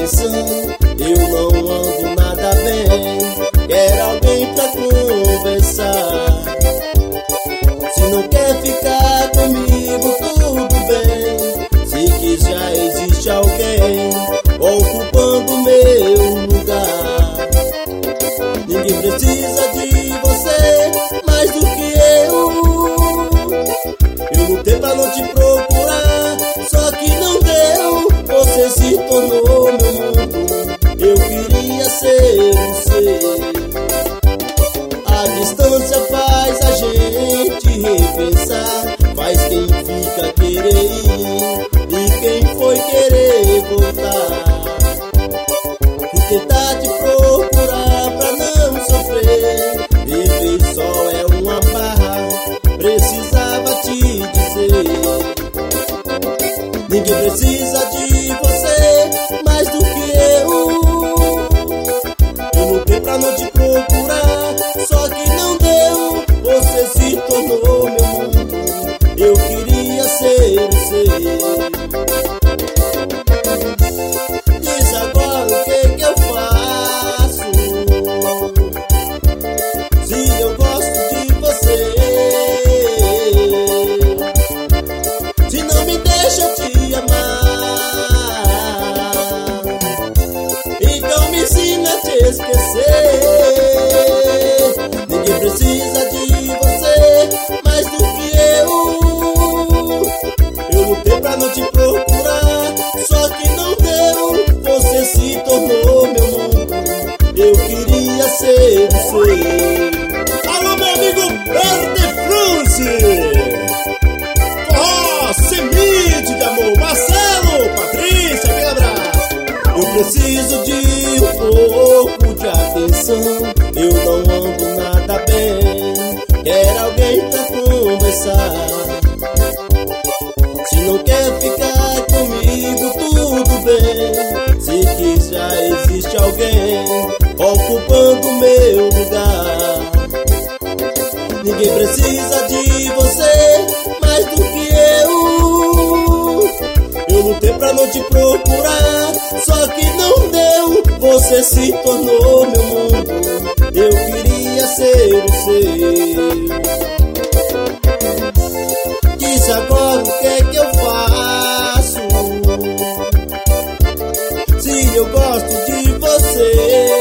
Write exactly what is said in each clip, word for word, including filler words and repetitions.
atenção. Eu não ando nada bem, quero alguém pra conversar. Se não quer ficar comigo, tudo bem. Se que já existe alguém ocupando meu lugar. Ninguém precisa de você mais do que eu. Eu lutei pra não te procurar, só que não deu. Você se tornou meu mundo, eu queria ser você. A distância faz a gente repensar, faz quem fica querer ir e quem foi querer voltar. Fui tentar te procurar pra não sofrer, viver só é uma barra, precisava te dizer. Ninguém precisa de você mais do que eu. Eu lutei pra não te procurar, só que não deu. Você se tornou meu mundo, eu queria ser você. Diz agora o que que eu faço, se eu gosto de você. Se não me deixa te amar, então me ensina a te esquecer. Ninguém precisa de você mais do que eu. Eu lutei pra não te procurar, só que não deu. Você se tornou meu mundo, eu queria ser você. Alô, meu amigo Pedro de France, forró, semente de amor, Marcelo, Patrícia, aquele abraço. Eu preciso de um pouco de atenção. Eu não ando nada bem, quero alguém pra conversar. Se não quer ficar comigo, tudo bem. Se que já existe alguém ocupando meu lugar. Ninguém precisa de você mais do que eu. Eu lutei pra não te procurar, só que não deu. Você se tornou meu mundo, eu queria ser você. Diz agora o que é que eu faço, se eu gosto de você.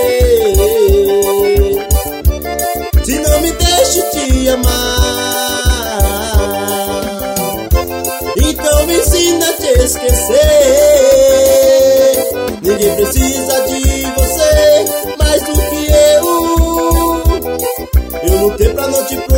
Se não me deixe te amar, então me ensina a te esquecer. Ninguém precisa de você mais do que eu. Eu lutei pra não te procurar,